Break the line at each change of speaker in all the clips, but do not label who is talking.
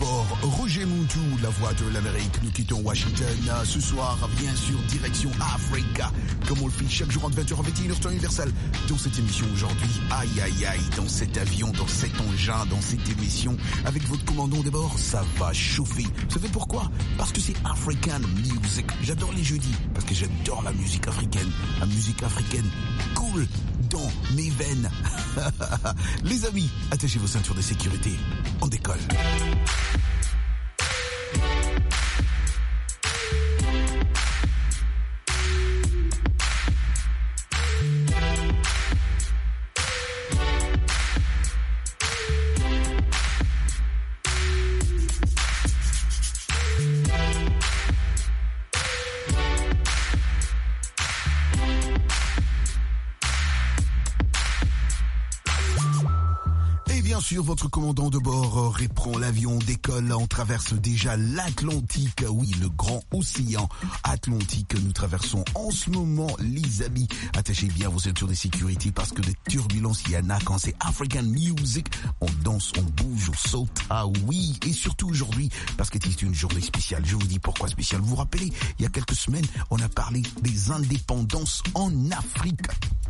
bord, Roger Moutou, la voix de l'Amérique. Nous quittons Washington ce soir, bien sûr, direction Africa. Comme on le fait chaque jour entre 20h et 21h, temps universel. Dans cette émission aujourd'hui, aïe aïe aïe, dans cet avion, dans cet engin, dans cette émission, avec votre commandant de bord, ça va chauffer. Vous savez pourquoi? Parce que c'est African Music. J'adore les jeudis, parce que j'adore la musique africaine. La musique africaine cool dans mes veines. Les amis, attachez vos ceintures de sécurité. On décolle. Sur votre commandant de bord reprend l'avion, décolle, on traverse déjà l'Atlantique, oui, le grand océan Atlantique que nous traversons en ce moment, les amis. Attachez bien vos ceintures de sécurité parce que des turbulences, il y en a quand c'est African Music. On danse, on bouge, on saute, ah oui, et surtout aujourd'hui, parce que c'est une journée spéciale. Je vous dis pourquoi spéciale. Vous vous rappelez, il y a quelques semaines, on a parlé des indépendances en Afrique.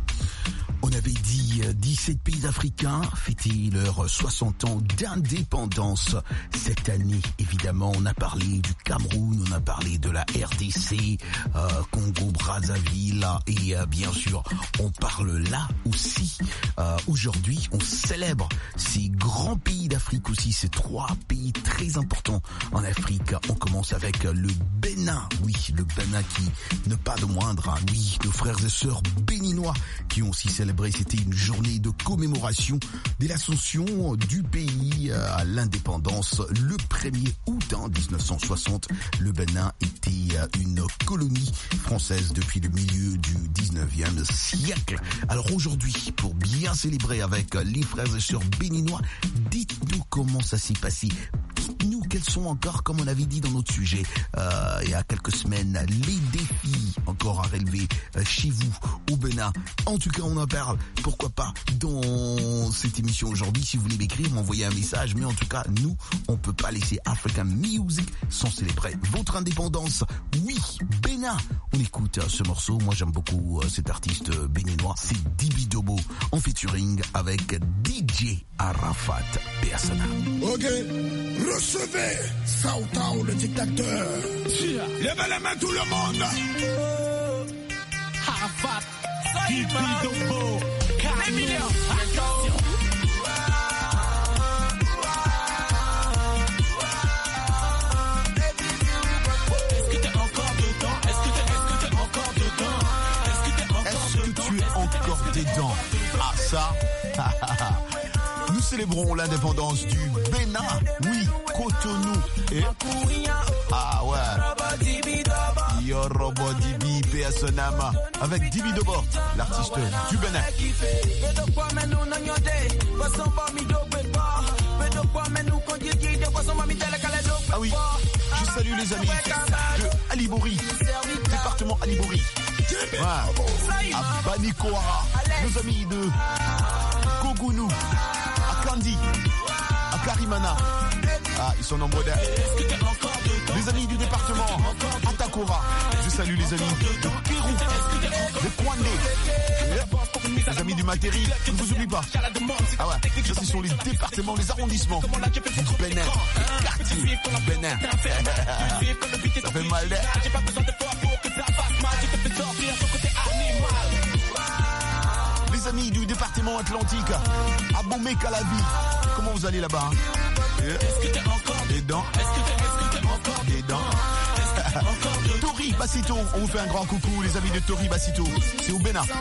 On avait dit 17 pays africains fêtaient leurs 60 ans d'indépendance. Cette année, évidemment, on a parlé du Cameroun, on a parlé de la RDC, Congo-Brazzaville, et bien sûr, on parle là aussi. Aujourd'hui, on célèbre ces grands pays d'Afrique aussi, ces 3 pays très importants en Afrique. On commence avec le Bénin, oui, le Bénin qui ne pas de moindre, oui, nos frères et sœurs béninois qui ont aussi célébré. C'était une journée de commémoration de l'ascension du pays à l'indépendance. Le 1er août 1960, le Bénin était une colonie française depuis le milieu du 19e siècle. Alors aujourd'hui, pour bien célébrer avec les frères et sœurs béninois, dites-nous comment ça s'est passé. Dites-nous quels sont encore, comme on avait dit dans notre sujet il y a quelques semaines, les défis encore à relever chez vous au Bénin. En tout cas, on en parle, pourquoi pas, dans cette émission aujourd'hui. Si vous voulez m'écrire, m'envoyer un message. Mais en tout cas, nous, on peut pas laisser African Music sans célébrer votre indépendance. Oui, Bénin. On écoute ce morceau. Moi, j'aime beaucoup cet artiste béninois. C'est Dibidobo en featuring avec DJ Arafat Persona.
Ok, recevez Sautao le dictateur. Levez les mains tout le monde.
Arafat, Dibidobo, Camille.
Dedans. Ah ça, nous célébrons l'indépendance du Bénin, oui, Cotonou, et ah ouais, Yorobo Dibi Personama, avec Dibidobo, l'artiste du Bénin. Ah oui, je salue les amis de Alibori, département Alibori. Ouais. À Banikoara, nos amis de Kogounou, à Kandi, à Karimana. Ah, ils sont nombreux d'air. Les amis du département, à Takora. Je salue les amis de Pérou, de Kwandé. Les amis du Matéri, je ne vous oublie pas. Ah ouais, ça ce sont les départements, les arrondissements du Bénin, les quartiers du Bénin. Ça fait mal d'air. Les amis du département Atlantique, à Bomé-Calabi, comment vous allez là-bas? Des dents. Des dents. Tori Bassito, on vous fait un grand coucou, les amis de Tori Bassito. C'est au Bénin.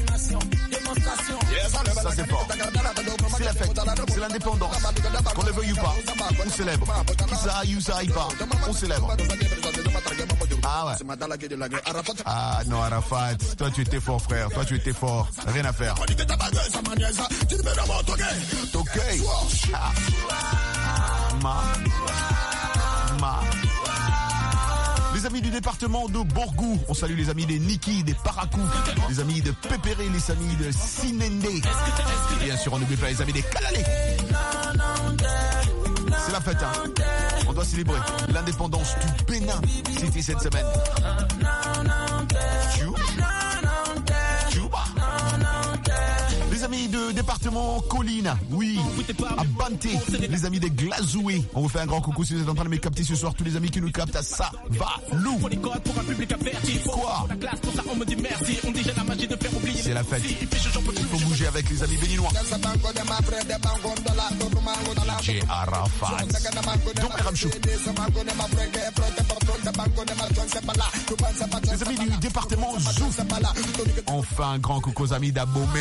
Ça c'est fort. C'est la fête, c'est l'indépendance. Qu'on le veuille ou pas, on célèbre. Ça aille ou ça aille pas, on célèbre. Ah ouais. Ah non Arafat, toi tu étais fort frère, toi tu étais fort. Rien à faire. Ok. Ah. Les amis du département de Borgou, on salue les amis des Niki, des Parakou, les amis de Pépéré, les amis de Sinende. Et bien sûr, on n'oublie pas les amis des Kalalé. C'est la fête, hein. doit célébrer l'indépendance du Bénin. C'était cette semaine. Les amis de département Colline, oui, à Banté, les amis des Glazoués. On vous fait un grand coucou si vous êtes en train de me capter ce soir. Tous les amis qui nous captent à Savalou. Quoi? C'est la fête. Il faut bouger avec les amis béninois. DJ Arafat. Donc Ramchou. Les amis du département Zouf. Enfin un grand coucou aux amis d'Abomey.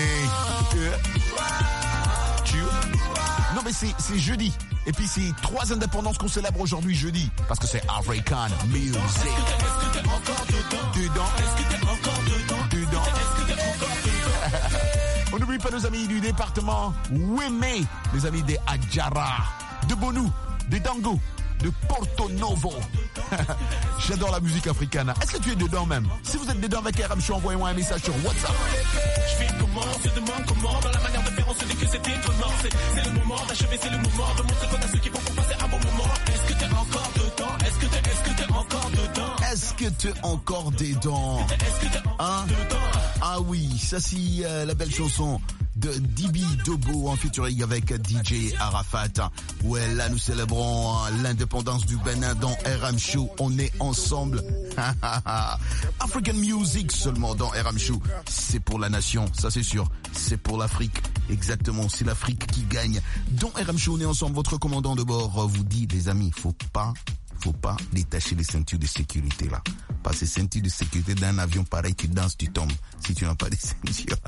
Non mais c'est jeudi. Et puis c'est 3 indépendances qu'on célèbre aujourd'hui jeudi. Parce que c'est African Music. Dedans. On n'oublie pas nos amis du département Ouémé, les amis des Adjara, de Bonou, de Dango, de Porto Novo. J'adore la musique africaine. Est-ce que tu es dedans même? Si vous êtes dedans avec RM Show, envoyez-moi un message sur WhatsApp. Je fais comment, se demande comment, dans la manière de faire, on se dit que c'était étonnant. C'est le moment d'achever, c'est le moment de montrer qu'on a ceux qui vont pour passer un bon moment. Est-ce que t'es encore dedans? Est-ce que t'es encore dedans? Est-ce que t'es encore dedans? Hein? Ah oui, ça c'est la belle chanson de Dibi Dobo en featuring avec DJ Arafat. Ouais, là nous célébrons l'indépendance du Bénin dans RM Show. On est ensemble. African Music seulement dans RM Show. C'est pour la nation, ça c'est sûr. C'est pour l'Afrique. Exactement, c'est l'Afrique qui gagne. Dans RM Show, on est ensemble. Votre commandant de bord vous dit, les amis, faut pas détacher les ceintures de sécurité là. Parce que ceintures de sécurité d'un avion pareil, tu danses, tu tombes. Si tu n'as pas de ceintures.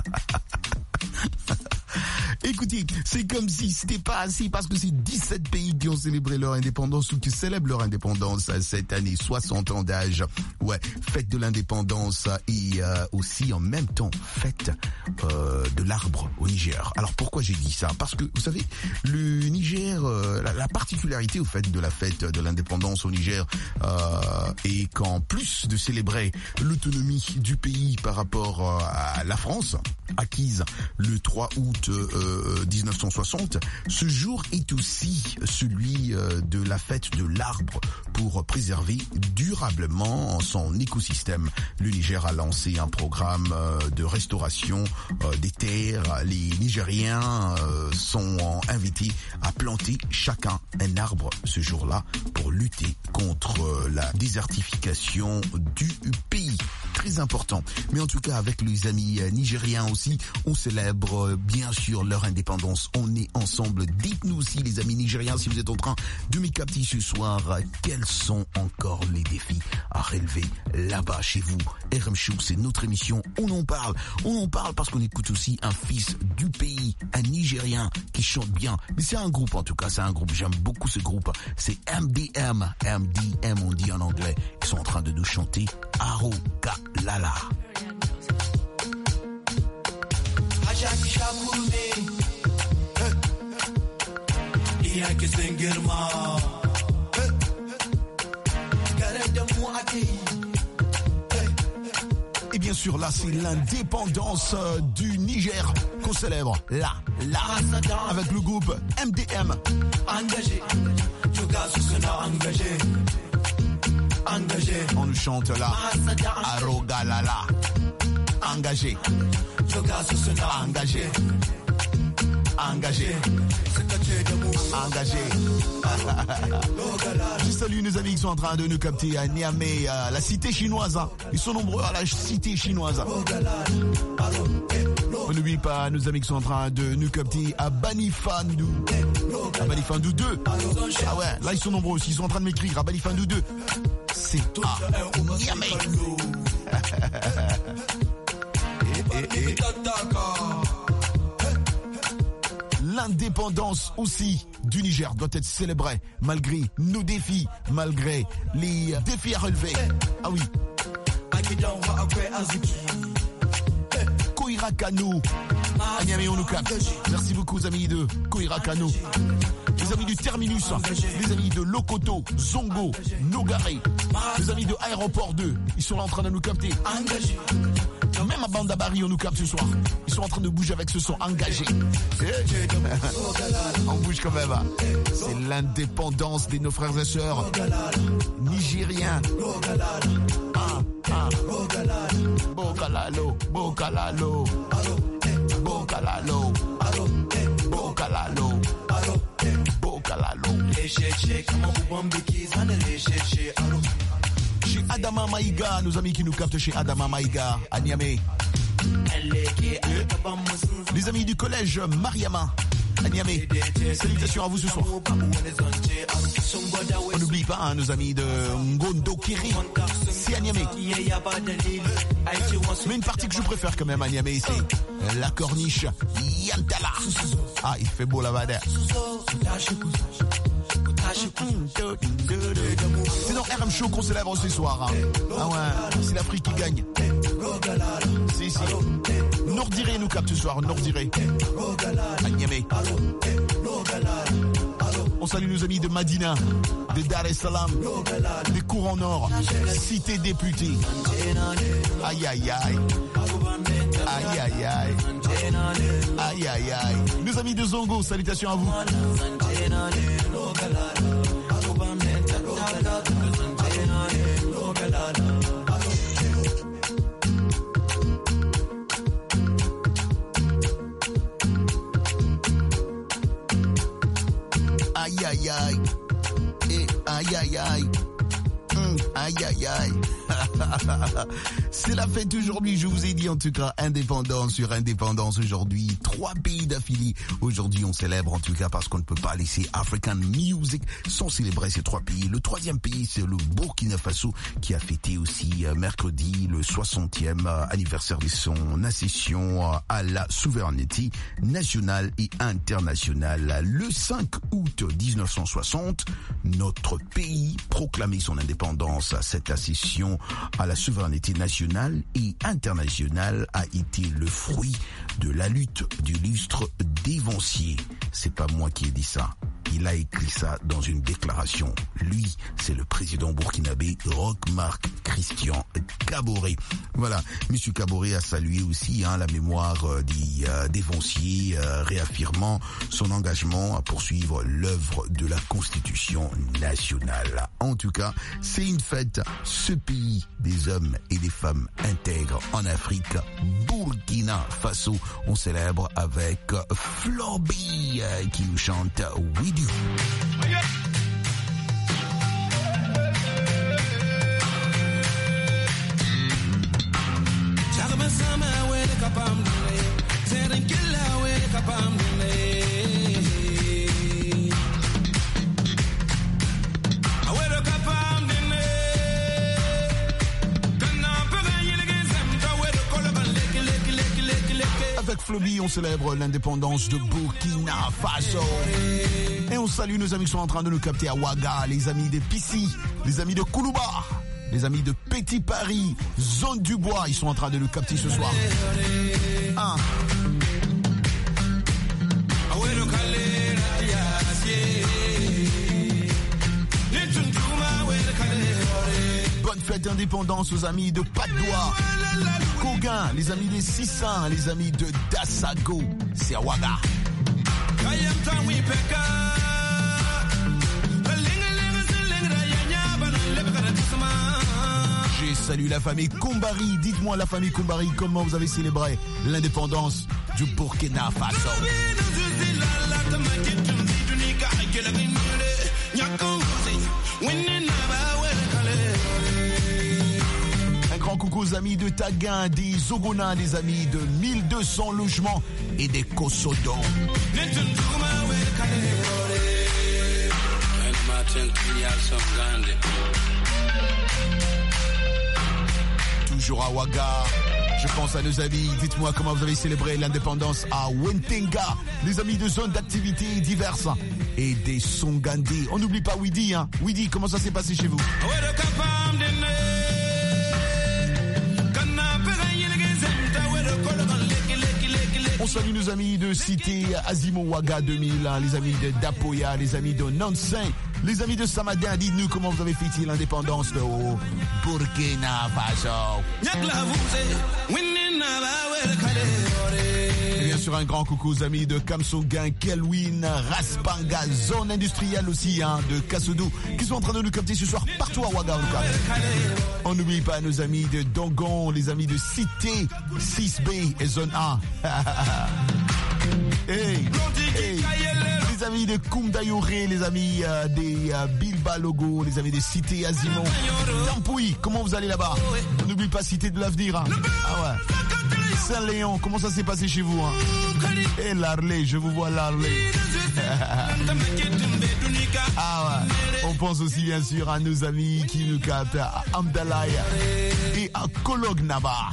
Écoutez, c'est comme si c'était pas assez parce que c'est 17 pays qui ont célébré leur indépendance ou qui célèbrent leur indépendance cette année, 60 ans d'âge. Ouais, fête de l'indépendance et aussi en même temps fête de l'arbre au Niger. Alors pourquoi j'ai dit ça? Parce que vous savez, le Niger, la particularité au fait de la fête de l'indépendance au Niger est qu'en plus de célébrer l'autonomie du pays par rapport à la France, acquise le 3 août 1960, ce jour est aussi celui de la fête de l'arbre pour préserver durablement son écosystème. Le Niger a lancé un programme de restauration des terres. Les Nigériens sont invités à planter chacun un arbre ce jour-là pour lutter contre la désertification du pays. Très important. Mais en tout cas, avec les amis nigériens aussi, on célèbre bien sûr leur indépendance. On est ensemble. Dites-nous aussi, les amis nigériens, si vous êtes en train de me capter ce soir, quels sont encore les défis à relever là-bas chez vous. RM Show, c'est notre émission. On en parle. On en parle parce qu'on écoute aussi un fils du pays, un Nigérien qui chante bien. Mais c'est un groupe en tout cas, c'est un groupe. J'aime beaucoup ce groupe. C'est MDM. MDM, on dit en anglais. Ils sont en train de nous chanter Aroga Lala. Et bien sûr, là, c'est l'indépendance du Niger qu'on célèbre. Là, avec le groupe MDM. Engagé. On nous chante là. Aroga Lala. Engagé. Engagé. Engagé. Engagé. Je salue nos amis qui sont en train de nous capter à Niamey, à la cité chinoise. Ils sont nombreux à la cité chinoise. On n'oublie pas nos amis qui sont en train de nous capter à Banifandou. À Banifandou 2. Ah ouais, là ils sont nombreux aussi. Ils sont en train de m'écrire à Banifandou 2. C'est à Niamey. L'indépendance aussi du Niger doit être célébrée malgré nos défis, malgré les défis à relever. Ah oui. Koira Kano, à Niamey on nous capte. Merci beaucoup aux amis de Koira Kano, les amis du Terminus, les amis de Lokoto, Zongo, Nogaré, les amis de Aéroport 2, ils sont là en train de nous capter. Même à Bandabari, on nous capte ce soir. Ils sont en train de bouger avec ce son engagé. On bouge quand même. C'est l'indépendance de nos frères et sœurs nigériens. Bokalalo, Bokalalo, Bokalalo, Bokalalo, Bokalalo. Chez Adama Maïga, nos amis qui nous captent chez Adama Maïga, à Niamey. Les amis du collège Mariama, à Niamey. Salutations à vous ce soir. On n'oublie pas hein, nos amis de Ngondo Kiri, c'est à Niamey. Mais une partie que je préfère quand même à Niamey, c'est la corniche Yantala. Ah, il fait beau là-bas. C'est dans RM Show qu'on célèbre ce soir. Hein. Ah ouais, c'est l'Afrique qui gagne. Si. Nordiré nous capte ce soir, Nordiré. À Niamey. On salue nos amis de Madina, de Dar es Salaam, des Courants Nord, Cité Députée. Aïe aïe aïe. Aïe aïe aïe. Aïe aïe aïe. Nos amis de Zongo, salutations à vous. Aïe aïe aïe. Et aïe aïe aïe. Aïe aïe aïe. C'est la fête aujourd'hui, je vous ai dit en tout cas, indépendance sur indépendance aujourd'hui, 3 pays d'affilée. Aujourd'hui on célèbre en tout cas parce qu'on ne peut pas laisser African Music sans célébrer ces 3 pays. Le 3e pays c'est le Burkina Faso qui a fêté aussi mercredi le 60e anniversaire de son accession à la souveraineté nationale et internationale. Le 5 août 1960, notre pays proclamait son indépendance. Cette accession à la souveraineté nationale et internationale a été le fruit de la lutte d'illustres dévanciers. C'est pas moi qui ai dit ça. Il a écrit ça dans une déclaration. Lui, c'est le président burkinabé Roch-Marc Christian Kaboré. Voilà, Monsieur Kaboré a salué aussi la mémoire des dévanciers, réaffirmant son engagement à poursuivre l'œuvre de la Constitution nationale. En tout cas, c'est une fête. Ce pays des hommes et des femmes intègres en Afrique, Burkina Faso, on célèbre avec Florby qui nous chante We Do. Avec Floby, on célèbre l'indépendance de Burkina Faso. Et on salue nos amis qui sont en train de nous capter à Ouaga, les amis de Pissi, les amis de Koulouba, les amis de Petit Paris, Zone du Bois, ils sont en train de nous capter ce soir. Bonne fête d'indépendance aux amis de Padoua, Koguin, les amis des Sissins, les amis de Dassago, c'est à Ouaga. J'ai salué la famille Koumbari. Dites-moi la famille Koumbari, comment vous avez célébré l'indépendance du Burkina Faso? Un grand coucou aux amis de Taguin, des Zogona, des amis de 1200 logements et des Kosodo. Toujours à Ouaga, je pense à nos amis. Dites-moi comment vous avez célébré l'indépendance à Wentenga, les amis de zones d'activités diverses et des Songandé. On n'oublie pas Widi, hein. Widi, comment ça s'est passé chez vous? On salue nos amis de Cité Azimo Ouaga 2000, les amis de Dapoya, les amis de Nancy, Les amis de Samadin, dites-nous comment vous avez fêté l'indépendance au Burkina Faso. Et bien sûr, un grand coucou aux amis de Kamsonguin, Kelwin, Raspanga, zone industrielle aussi, de Kassoudou, qui sont en train de nous capter ce soir partout à Ouagadougou. On n'oublie pas nos amis de Dongon, les amis de Cité, 6B et zone A. Hey. Les amis de Koumdayouré, les amis des Bilba Logo, les amis des Cité Azimon, Tampoui, comment vous allez là-bas? N'oublie pas Cité de l'Avenir. Ah ouais. Saint-Léon, comment ça s'est passé chez vous? Et l'Arlé, je vous vois l'Arlé. Ah ouais. On pense aussi bien sûr à nos amis qui nous captent à Amdalaï et à Kolognaba.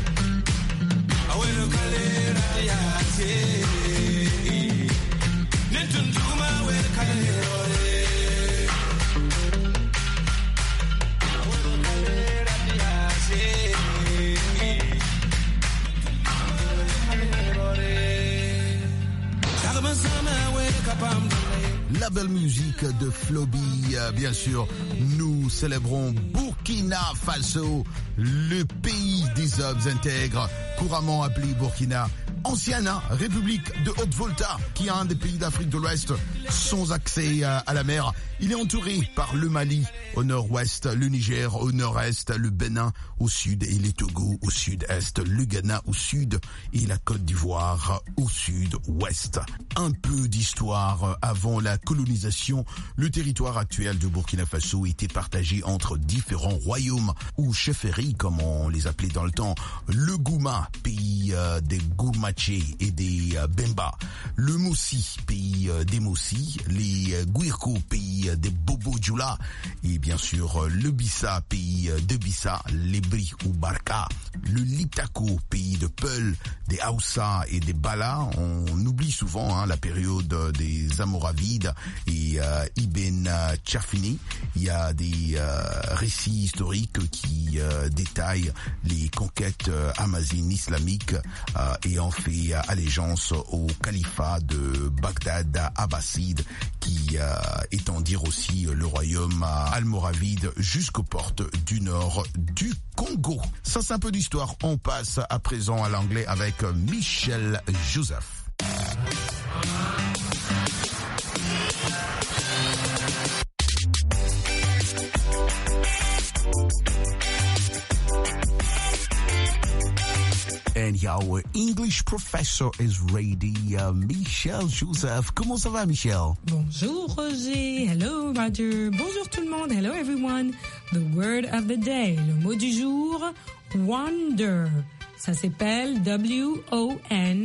La belle musique de Floby, bien sûr, nous célébrons Burkina Faso, le pays des hommes intègres, couramment appelé Burkina, ancienne République de Haute-Volta, qui est un des pays d'Afrique de l'Ouest sans accès à la mer. Il est entouré par le Mali au nord-ouest, le Niger au nord-est, le Bénin au sud et les Togo au sud-est, le Ghana au sud et la Côte d'Ivoire au sud-ouest. Un peu d'histoire avant la colonisation. Le territoire actuel de Burkina Faso était partagé entre différents royaumes ou chefferies, comme on les appelait dans le temps. Le Gouma, pays des Goumaché et des Bemba. Le Moussi, pays des Moussi. Les Guirko, pays des Bobo Djoula. Et bien sûr, le Bissa, pays de Bissa, les Bri ou Barka. Le Liptako, pays de Peul, des Haoussa et des Bala. On oublie souvent la période des Almoravides et Ibn Tchafini. Il y a des récits historiques qui détaillent les conquêtes amazighes islamiques et en fait allégeance au califat de Bagdad abbasside qui étendirent aussi le royaume almoravide jusqu'aux portes du nord du Congo. Ça c'est un peu d'histoire. On passe à présent à l'anglais avec Michel Joseph. And our English professor is ready, Michel Joseph. Comment ça va, Michel?
Bonjour, Roger. Hello, Roger. Bonjour tout le monde. Hello, everyone. The word of the day. Le mot du jour, wonder. Ça s'appelle W-O-N-D-E-R.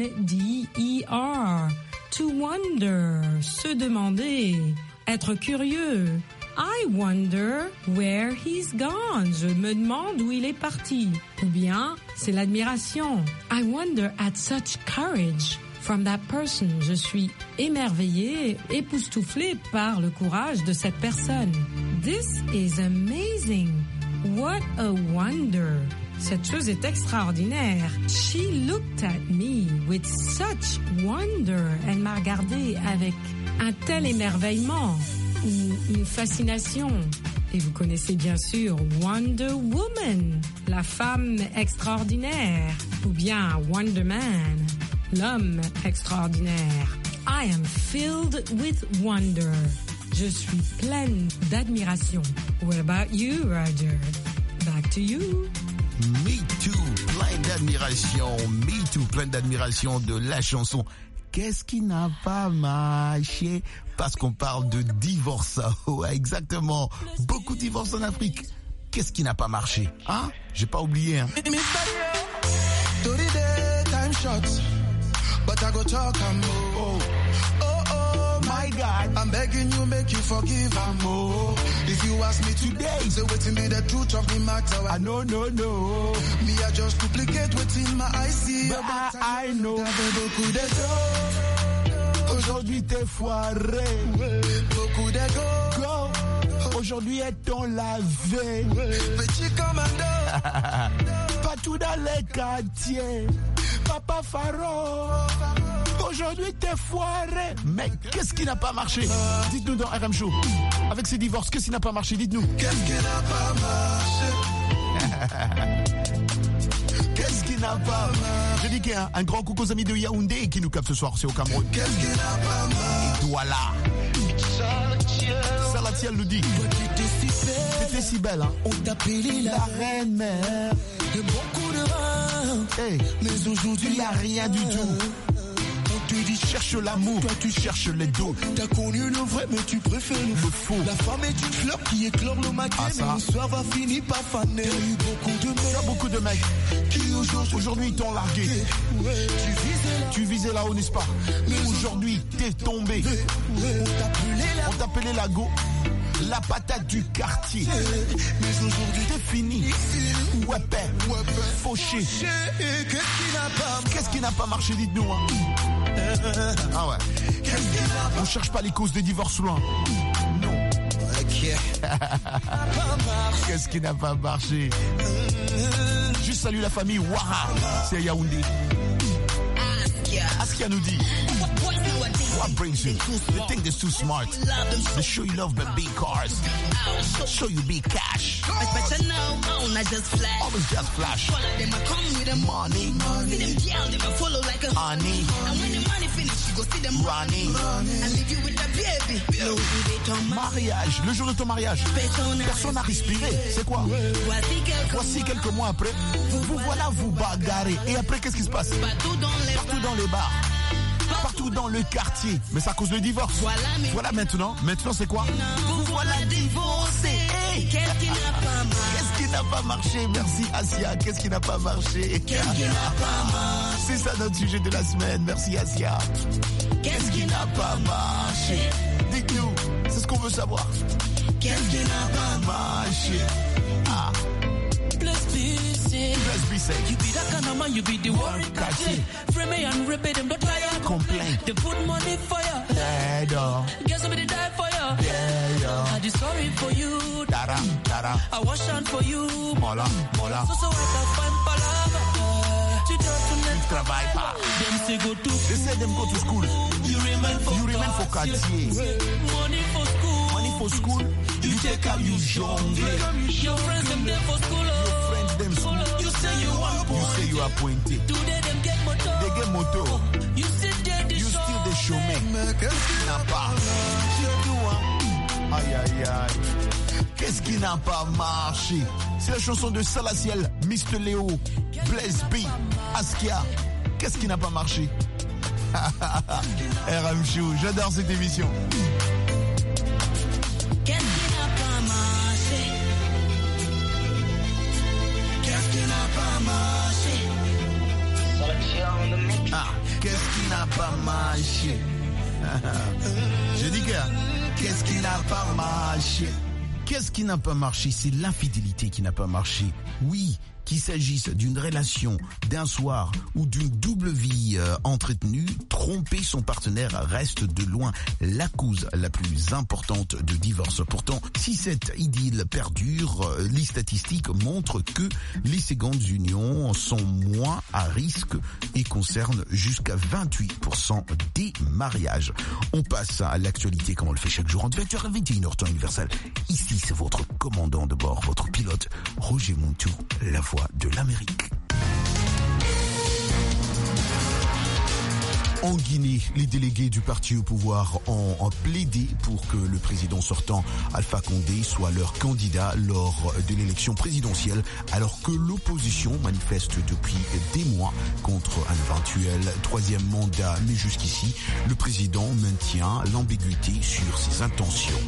To wonder. Se demander. Être curieux. I wonder where he's gone. Je me demande où il est parti. Ou bien, c'est l'admiration. I wonder at such courage from that person. Je suis émerveillée, époustouflée par le courage de cette personne. This is amazing. What a wonder. Cette chose est extraordinaire. She looked at me with such wonder. Elle m'a regardée avec un tel émerveillement. Une fascination. Et vous connaissez bien sûr Wonder Woman, la femme extraordinaire, ou bien Wonder Man, l'homme extraordinaire. I am filled with wonder. Je suis pleine d'admiration. What about you, Roger? Back to you.
Me too, plein d'admiration. Me too, plein d'admiration de la chanson. Qu'est-ce qui n'a pas marché? Parce qu'on parle de divorce. Ouais, exactement. Beaucoup de divorces en Afrique. Qu'est-ce qui n'a pas marché? Hein? J'ai pas oublié, hein. My God,
I'm begging you, make you forgive am more. If you ask me today, say wetin be the truth of the matter.
No.
Me I just duplicate wetin my eyes see.
But I know.
Beaucoup de go.
Aujourd'hui t'es foiré.
Beaucoup de
Go. Aujourd'hui est ton lavé.
Petit commando.
Pas partout dans les quartiers. Papa Faro, aujourd'hui t'es foiré. Mais qu'est-ce qui n'a pas marché? Dites-nous dans RM Show. Avec ces divorces, qu'est-ce qui n'a pas marché? Dites-nous.
Qu'est-ce qui n'a pas marché?
Qu'est-ce qui n'a pas marché? Je dis qu'il y a un grand coucou aux amis de Yaoundé qui nous captent ce soir, c'est au Cameroun.
Qu'est-ce qui n'a pas marché?
Et voilà. Salatiel nous dit. T'étais si belle, hein.
On t'appelait la
reine-mère.
de beaucoup de reins.
Hey.
Mais aujourd'hui,
Il n'y a rien du tout.
On te dit
Cherche l'amour, toi tu cherches les dos.
t'as connu le vrai, mais tu préfères le
Le
faux.
faux.
La femme est une fleur qui éclore le matin,
Ah, ça.
mais le soir va finir par faner. T'as eu beaucoup de
Il y a
mecs
beaucoup de mecs
qui
aujourd'hui ils t'ont largué.
ouais,
Tu visais là-haut, n'est-ce pas? Mais aujourd'hui t'es tombé. On t'appelait la go, la patate du quartier.
mais aujourd'hui
T'es fini. Ouais, père. Fauché. Qu'est-ce qui n'a pas marché? Dites-nous, hein. Ah ouais. On cherche pas les causes des divorces loin. Non. Qu'est-ce qui n'a pas marché? Juste salut la famille Ouara. C'est à Yaoundé. Askia nous dit. What brings you? They think they're too smart. They show you love but big cars. Show you big cash. Always just flash. Money. Honey. Running. Mariage. Le jour de ton mariage. Personne n'a respiré. C'est quoi? Voici quelques mois après. Vous voilà vous bagarrez. Et après, qu'est-ce qui se passe? Partout dans les bars. Partout dans le quartier. Mais c'est à cause du divorce. Voilà maintenant. Maintenant, c'est quoi? Vous voilà divorcé. Hey. Qu'est-ce qui n'a pas marché? Merci Asia. Qu'est-ce qui n'a pas marché? C'est ça notre sujet de la semaine. Merci Asia. Qu'est-ce qui n'a pas marché? Dites-nous. C'est ce qu'on veut savoir. Qu'est-ce qui n'a pas marché? Ah. Let's be safe.
You be that kind of man, you be the worry
Catchy.
Free me and rip it, them don't try to
Complain.
They put money for you.
Dead.
Guess I'm gonna die for you.
Yeah.
I do sorry for you.
Tara.
I wash hand for you.
Mola.
So I can find palava. Tu dois to
Travaille pas.
Them say go to
They say them go to school.
You remain
for quartier.
Money for school.
Money for school. You take out you young.
Your friends them there for school.
Friends them school.
You say you want
You say you are appointed.
Today them get motor.
They get moto.
You sit there the
You
show.
still the showman. Qu'est-ce qui n'a pas? Aïe. Qu'est-ce qui n'a pas marché? C'est la chanson de Salatiel, Mr. Léo, Blaise B, Askia. Qu'est-ce qui n'a pas marché? RM Show, j'adore cette émission.
Qu'est-ce qui n'a pas marché?
Qu'est-ce qui n'a pas marché?
Ah, qu'est-ce qui n'a pas marché? Je dis que, qu'est-ce qui n'a pas marché? Qu'est-ce qui n'a pas marché? C'est l'infidélité qui n'a pas marché. Oui, qu'il s'agisse d'une relation, d'un soir ou d'une double vie entretenue, tromper son partenaire reste de loin la cause la plus importante de divorce. Pourtant, si cette idylle perdure, les statistiques montrent que les secondes unions sont moins à risque et concernent jusqu'à 28% des mariages. On passe à l'actualité comme on le fait chaque jour en 20h à 21h temps universel. Ici, c'est votre commandant de bord, votre pilote, Roger Montou, la voix de l'Amérique. En Guinée, les délégués du parti au pouvoir ont plaidé pour que le président sortant Alpha Condé soit leur candidat lors de l'élection présidentielle, alors que l'opposition manifeste depuis des mois contre un éventuel troisième mandat. Mais jusqu'ici, le président maintient l'ambiguïté sur ses intentions.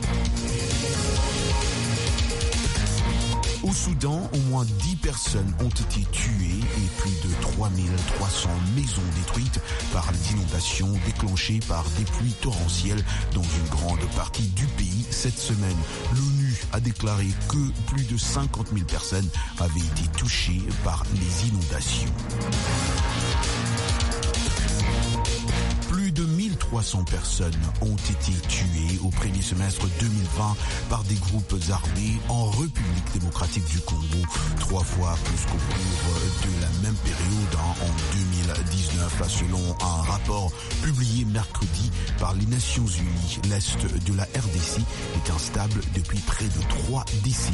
Au Soudan, au moins 10 personnes ont été tuées et plus de 3300 maisons détruites par les inondations déclenchées par des pluies torrentielles dans une grande partie du pays. Cette semaine, l'ONU a déclaré que plus de 50 000 personnes avaient été touchées par les inondations. Plus de 1300 300 personnes ont été tuées au premier semestre 2020 par des groupes armés en République démocratique du Congo, 3 fois plus qu'au cours de la même période en 2019, selon un rapport publié mercredi par les Nations Unies. L'Est de la RDC est instable depuis près de 3 décennies.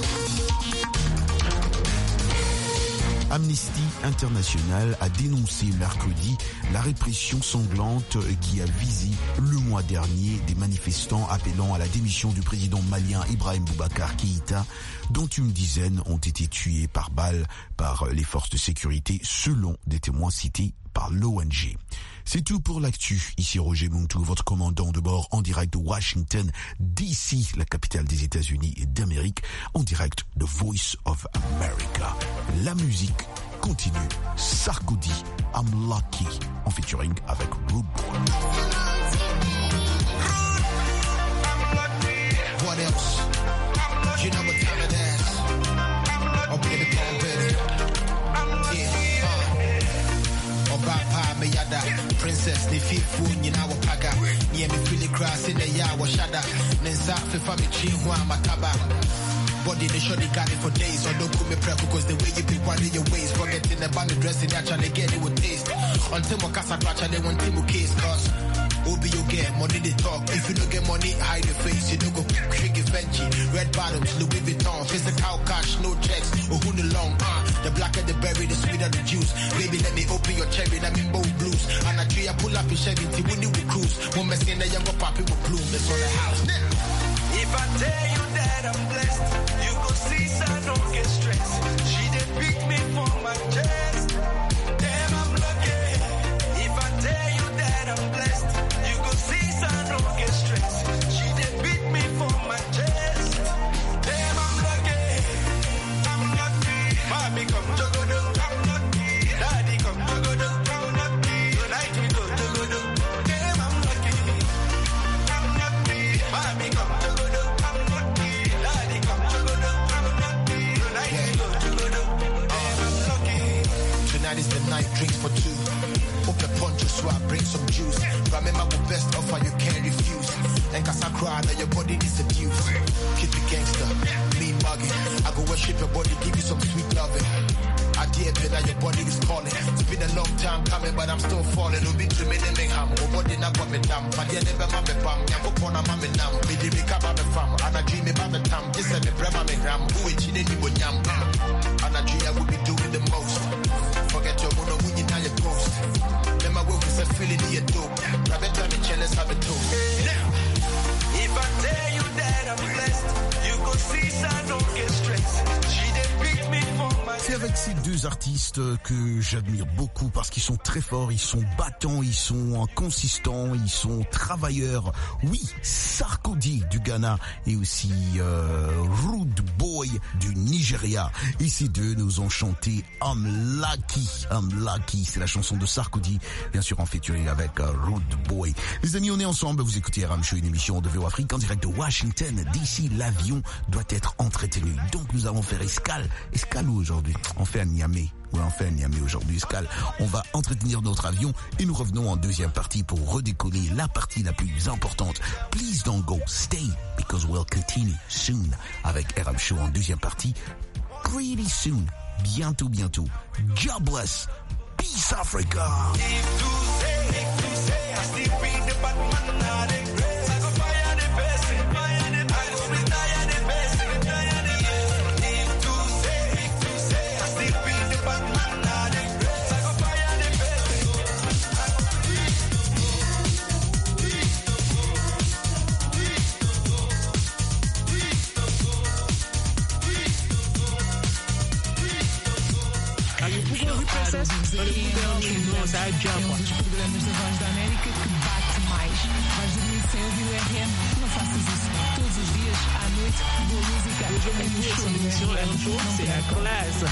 Amnesty International a dénoncé mercredi la répression sanglante qui a visé le mois dernier des manifestants appelant à la démission du président malien Ibrahim Boubacar Keïta, dont une dizaine ont été tués par balles par les forces de sécurité, selon des témoins cités par l'ONG. C'est tout pour l'actu. Ici Roger Muntu, votre commandant de bord en direct de Washington, DC, la capitale des États-Unis et d'Amérique, en direct de Voice of America. La musique continue. Sarkozy, I'm Lucky, en featuring avec Rude Boy.
What else? You know what time it is. Oh, baby, come baby. Bapa me yada, princess ni fifu nyina wa paga. Niye me feel cross in the ya wa shada. Nensa fe fami chinwa mataba. Body they sure they got it for days. So don't put me prep because the way you be one of your ways. Forgetting about the dressing, actually get it with taste. Until my casa actually want to case cause. Obi you get money they talk. If you don't get money, hide your face. You don't go shake it Fenty. Red bottoms, Louis Vuitton. Physical cash, no checks. Oh who the long the blacker the berry, the sweeter the juice. Baby, let me open your cherry, let me bold blues. And I tree I pull up in Chevy, when you will cruise. One mess in the younger poppy will bloom. That's on the house.
If I tell you that I'm blessed, you go see so I don't get stressed. She did pick me for my chest. Damn, I'm lucky. If I tell you that I'm blessed, you go see so I don't get stressed. She did beat me for my chest. Damn, I'm lucky. I'm lucky. Mommy come jogodo, I'm lucky. Daddy come jogodo, I'm lucky. Tonight we go jogodo. Damn, I'm lucky. I'm lucky. Mommy come jogodo, I'm lucky. Daddy come jogodo, I'm lucky. Tonight we go jogodo. Damn, I'm lucky.
Tonight is the night, drinks for two. Open poncho, so I bring some juice. Remember the best offer you can't refuse. And cause I cry, now your body needs abuse. Keep it gangster, mean mugging. I go worship your body, give you some sweet loving. I dare bet that your body is calling. It's been a long time coming, but I'm still falling. Ubi to me, they make ham. Oh, body not got me down. But yeah, never mammy bam. Yeah, go on a mammy now. Me di me kaba me fam. And I dream about the time. This is me brema me ram. Who is chine ni bonyam. And I dream I will be doing the most. Forget your mono when you know your ghost. Then my work is a feeling in your dope. Rabbit time and jealous have a toast.
If I tell you that I'm blessed, you go see so I don't get stressed. She did pick me for my.
C'est avec ces deux artistes que j'admire beaucoup parce qu'ils sont très forts, ils sont battants, ils sont consistants, ils sont travailleurs. Oui, Sarkozy du Ghana et aussi Rude Boy du Nigeria. Et ces deux nous ont chanté I'm Lucky. C'est la chanson de Sarkozy, bien sûr en featuring avec Rude Boy. Les amis, on est ensemble, vous écoutez RM Show, une émission de VO Afrique en direct de Washington. D'ici, l'avion doit être entretenu. Donc nous allons faire escale où aujourd'hui? On fait un Niamey. Oui, on fait un Niamey aujourd'hui, escale. On va entretenir notre avion et nous revenons en deuxième partie pour redécoller la partie la plus importante. Please don't go, stay, because we'll continue soon avec RM Show en deuxième partie. Pretty soon, bientôt. God bless. Peace Africa.
Temos os programas da Voz da América que bate mais. Vais dormir sem ouvir o RM? Não faças isso. Todos os dias, à noite, boa música.
C'est la classe.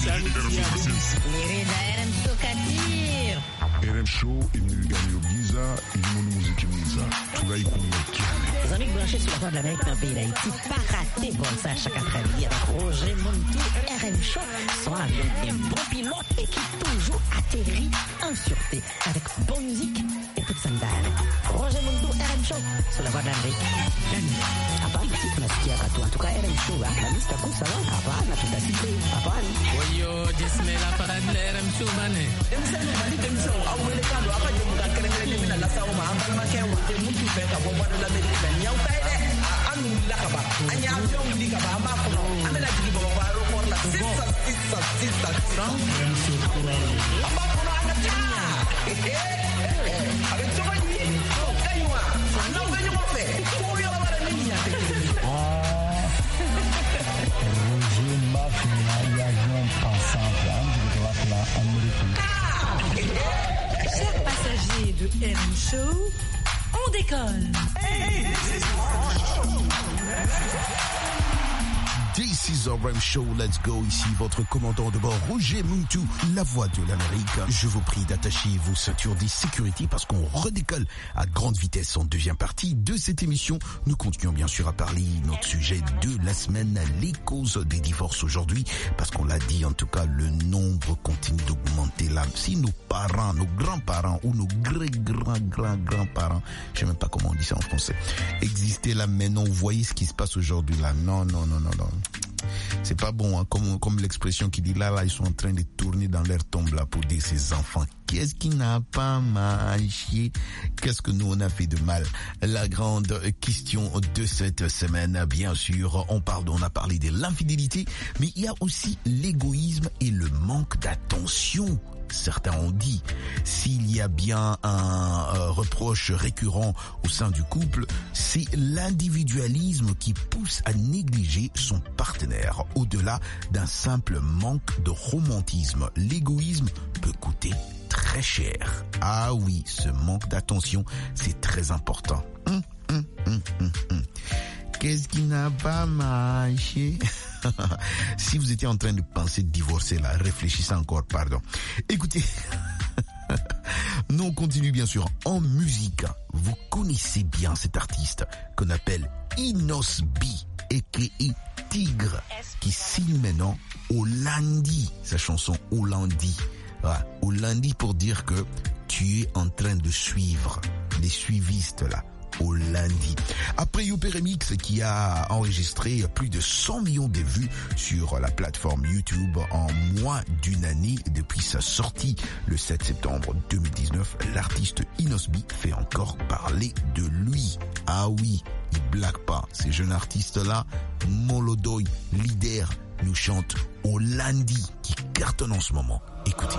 RM Show imilingani Giza ilimoni muziki mwiza tunaikumikiane.
Les amis branchés sur la Voix de l'Amérique dans le pays d'Haïti, pas rater bon ça chaque après-midi avec Roger Muntu. RM Show, son avion est bon pilote et qui toujours atterrit en sûreté avec bonne musique et toute sandale. Roger Mundo, RM Show, sur la voie d'Amérique. Hapana, si tunasikia katu. En tout cas, RM Show, la lista kusa, hapana, tutasikia, hapana.
Oyo, jismela parade la RM Show, bane.
Demseno, mali demseno, awele kando, apa jemuka kerengele mina lasa oma, ambal makewa, jemuki beka, bombado la medina, nyau taide, anu lakaba, anya avion likaba, amba kono, amela jiki baba, aeroport la, sisa. Amba kono anacha. Avec ce voyez, kaywa, non venez moi faire, pour y avoir la ligne.
Roger Mafia, l'avion passant,
Chers passagers de RM Show, on décolle.
This is RM Show, let's go. Ici votre commandant de bord, Roger Muntu, la voix de l'Amérique. Je vous prie d'attacher vos ceintures de sécurité parce qu'on redécolle à grande vitesse en deuxième partie de cette émission. Nous continuons bien sûr à parler notre sujet de la semaine, les causes des divorces aujourd'hui, parce qu'on l'a dit, en tout cas, le nombre continue d'augmenter là. Si nos parents, nos grands-parents ou nos grands-parents, je sais même pas comment on dit ça en français, existaient là maintenant, vous voyez ce qui se passe aujourd'hui là. Non. C'est pas bon, hein, comme l'expression qui dit là, ils sont en train de tourner dans leur tombe là pour dire ces enfants. Qu'est-ce qui n'a pas marché? Qu'est-ce que nous on a fait de mal? La grande question de cette semaine, bien sûr, on a parlé de l'infidélité, mais il y a aussi l'égoïsme et le manque d'attention. Certains ont dit, s'il y a bien un reproche récurrent au sein du couple, c'est l'individualisme qui pousse à négliger son partenaire. Au-delà d'un simple manque de romantisme, l'égoïsme peut coûter très cher. Ah oui, ce manque d'attention, c'est très important. Qu'est-ce qui n'a pas marché? Si vous étiez en train de penser de divorcer là, réfléchissez encore, pardon. Écoutez, nous on continue bien sûr en musique. Vous connaissez bien cet artiste qu'on appelle Inos B, a.k.a. Tigre, qui signe maintenant Hollandi, sa chanson Hollandi. Voilà, Hollandi pour dire que tu es en train de suivre les suivistes là. Hollandi. Après Youpe Remix qui a enregistré plus de 100 millions de vues sur la plateforme YouTube en moins d'une année depuis sa sortie le 7 septembre 2019, l'artiste Inos B fait encore parler de lui. Ah oui, il blague pas. Ces jeunes artistes-là, Molodoy, leader, nous chante Hollandi qui cartonne en ce moment. Écoutez.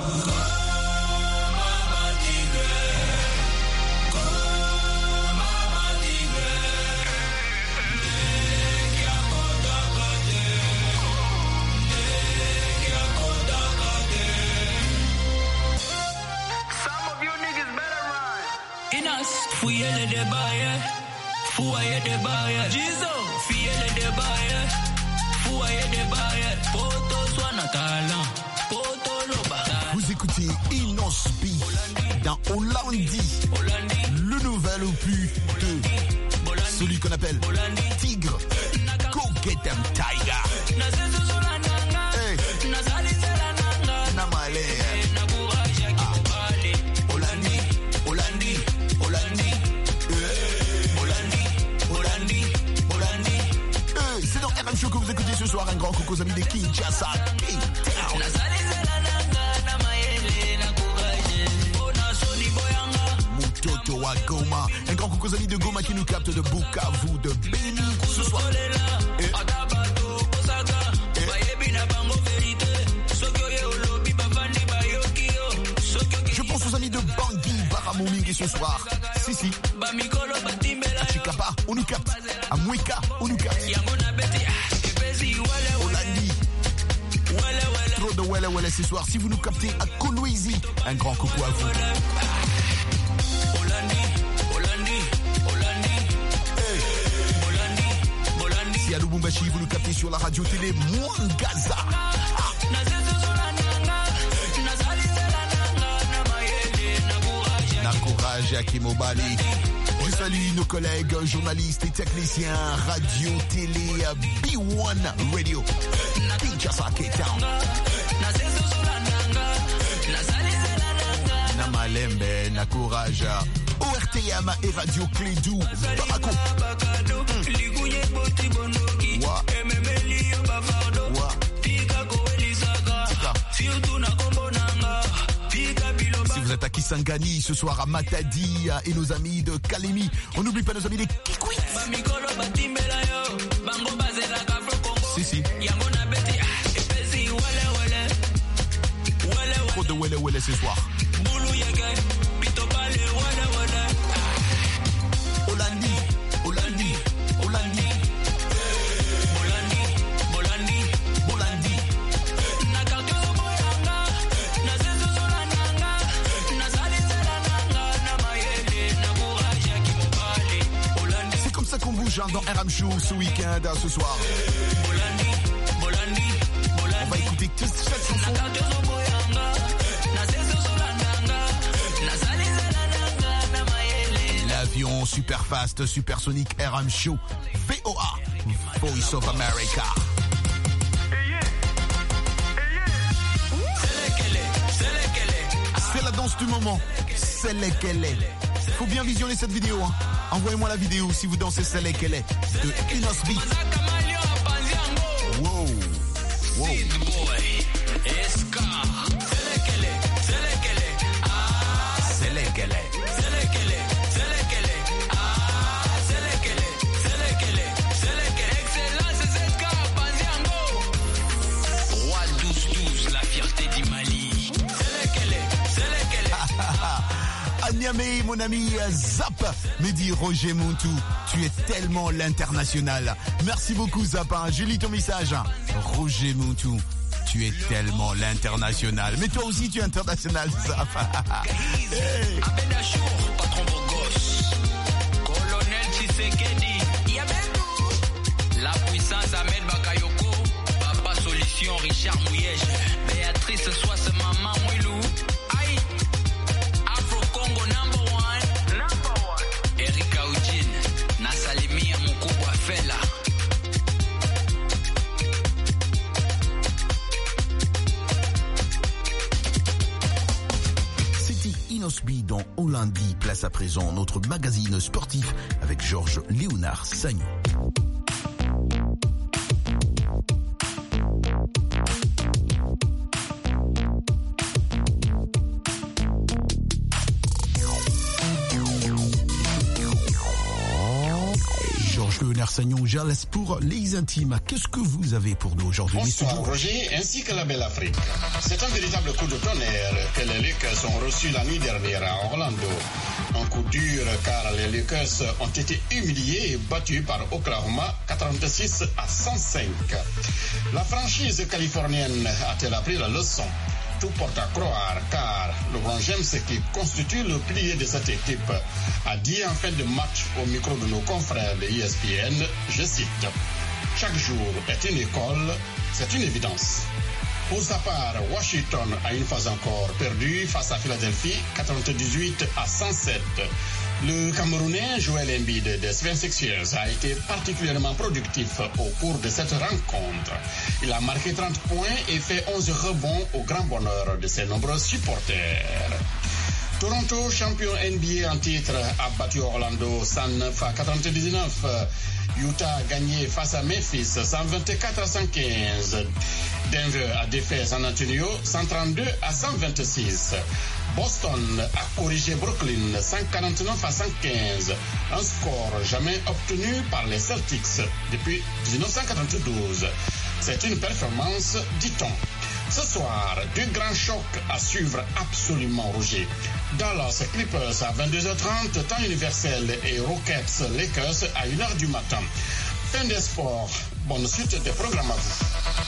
Fouillez les bailleurs, fouillez des bailleurs, Jizo, fouillez les bailleurs, fouillez des bailleurs, poto soit natalan, poto loba.
Vous écoutez Inos B dans Hollandi, le nouvel opus de celui qu'on appelle Tigre. Go get them Tiger. Hey, Namale. C'est que vous écoutez ce soir, un grand coucou aux amis de Kinshasa, K-Town. Mutoto wa Goma, un grand coucou aux amis de Goma qui nous captent de Bukavu, de Beni ce soir. Je pense aux amis de Bangui, Baramouming ce soir. Si. À Chikapa, on nous capte. À Mweka, on nous capte. Hollandi. Trop de Welle ce soir. Si vous nous captez à Kolwezi, un grand coucou à vous. Hey. Si à Lubumbashi, vous nous captez sur la radio-télé Mwangaza. Nakourage à Kimobali. Juste salue nos collègues journalistes et techniciens radio, télé, B1 Radio, Kinshasa, Cape Town. Namalembe, Nakourage, ORTM et Radio Clédou, Barako. Si vous êtes à Kisangani ce soir à Matadi et nos amis de Kalemi, on n'oublie pas nos amis des Kikwit. Si. Trop de wele ce soir. C'est comme ça qu'on bouge dans RM Show ce week-end, ce soir. On va écouter toute cette chanson. L'avion super fast, supersonique RM Show, VOA, Voice of America. C'est la danse du moment, c'est laquelle est. Faut bien visionner cette vidéo, hein. Envoyez-moi la vidéo si vous dansez c'est laquelle est de Inosby. Wow. Niamey, mon ami Zap, me dit Roger Montou, tu es tellement l'international. Merci beaucoup Zap, hein. Je lis ton message. Roger Montou, tu es tellement l'international. Mais toi aussi tu es international, Zap. Hey.
Patron beau gosse, Colonel Tshisekedi, la puissance Ahmed Bakayoko, Papa Solution Richard Mouyej, Béatrice Soisse Maman Mouilou.
Inosby dans Hollandi, place à présent notre magazine sportif avec Georges Léonard Sagnon. Léonard Sagnon, je laisse pour les intimes. Qu'est-ce que vous avez pour nous aujourd'hui?
Bonsoir Roger, ainsi que la belle Afrique. C'est un véritable coup de tonnerre que les Lakers ont reçu la nuit dernière à Orlando. Un coup dur car les Lakers ont été humiliés et battus par Oklahoma 86 à 105. La franchise californienne a-t-elle appris la leçon? Tout porte à croire car LeBron James, qui constitue le pilier de cette équipe, a dit en fin de match au micro de nos confrères de ESPN, je cite, « Chaque jour est une école, c'est une évidence. » Pour sa part, Washington a une fois encore perdu face à Philadelphie 98 à 107. Le Camerounais Joel Embiid des 76ers a été particulièrement productif au cours de cette rencontre. Il a marqué 30 points et fait 11 rebonds au grand bonheur de ses nombreux supporters. Toronto, champion NBA en titre, a battu Orlando 109 à 99. Utah a gagné face à Memphis 124 à 115. Denver a défait San Antonio 132 à 126. Boston a corrigé Brooklyn 149 à 115. Un score jamais obtenu par les Celtics depuis 1992. C'est une performance, dit-on. Ce soir, deux grands chocs à suivre absolument, Roger. Dallas Clippers à 22h30, temps universel, et Rockets Lakers à 1h du matin. Fin des sports. Bonne suite des programmes à vous.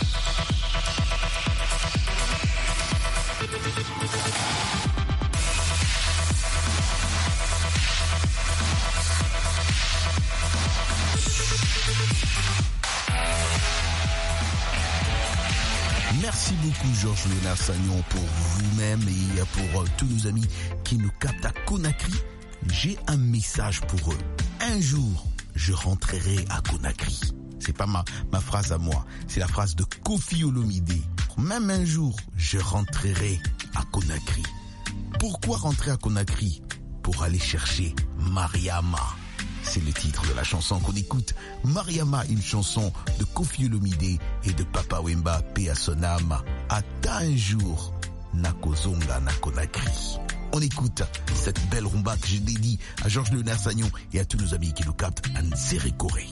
Merci beaucoup Georges Léonard Sagnon pour vous-même et pour tous nos amis qui nous captent à Conakry. j'ai un message pour eux. Un jour, je rentrerai à Conakry. C'est pas ma phrase à moi, c'est la phrase de Koffi Olomide. Même un jour, je rentrerai à Conakry. Pourquoi rentrer à Conakry? Pour aller chercher Mariama. C'est le titre de la chanson qu'on écoute. Mariama, une chanson de Koffi Olomide et de Papa Wemba, paix à son âme. Ata un jour, nakozonga na Conakry. On écoute cette belle rumba que je dédie à Georges Léonard Sagnon et à tous nos amis qui nous captent à Nserekore.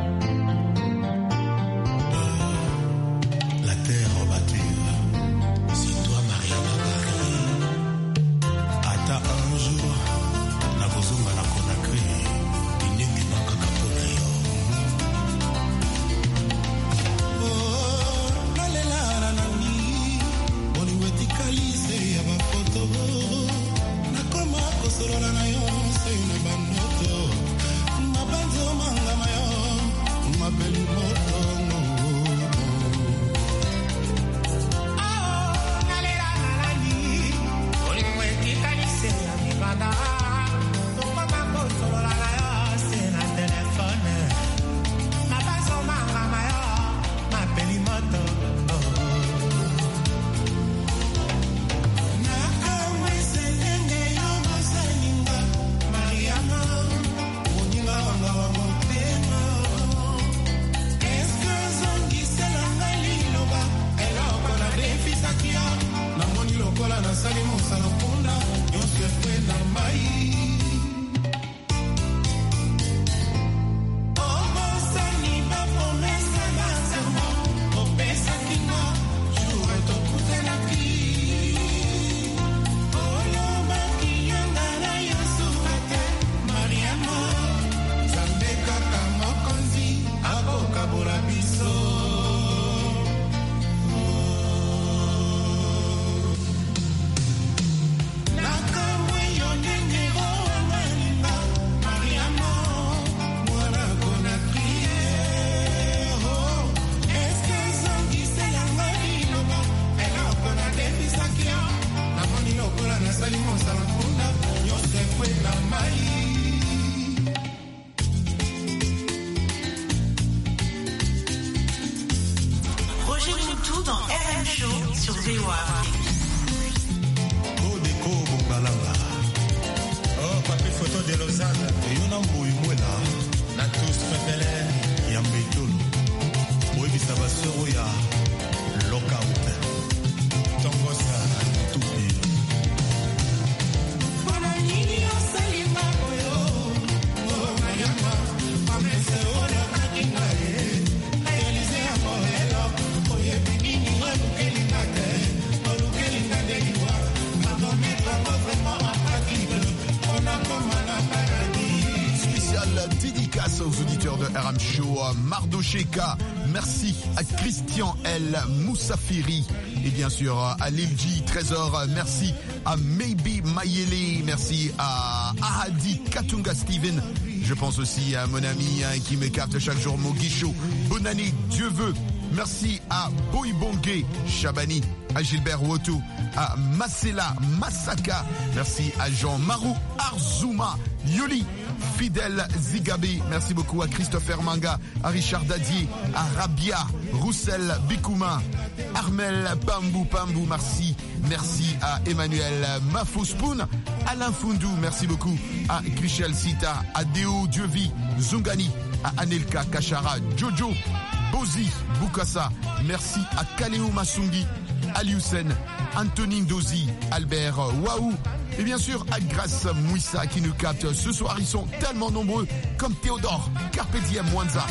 La terre battue, si toi Mariama Bari, ata un jour, nakozonga na Conakry, iningi makaka pona yo. Oh, nalela na nani, boliweti kalise ya bafoto, nakoma kosolola na yo, se na banoto, mabanzo mangama yo, mabeli moto.
Mardocheka, merci à Christian L. Moussafiri et bien sûr à Lilji Trésor, merci à Maybe Mayele, merci à Ahadi Katunga Steven, je pense aussi à mon ami qui me capte chaque jour, Moguicho, bonne année, Dieu veut, merci à Boybongue Chabani, à Gilbert Woto, à Masela Masaka, merci à Jean Marou Arzuma, Yoli Fidèle Zigabé, merci beaucoup à Christopher Manga, à Richard Dadier, à Rabia, Roussel Bikouma, Armel Pambou, merci à Emmanuel Mafospoun, Alain Fundou, merci beaucoup à Chrishel Sita, à Deo Dieuvy, Zungani, à Anelka Kachara, Jojo, Bozi Boukassa, merci à Kaleo Masungi, Alioussen, Anthony Dozi, Albert Waou, et bien sûr à Grace Mouissa qui nous capte ce soir. Ils sont tellement nombreux comme Théodore, Carpe Diem Mwanza.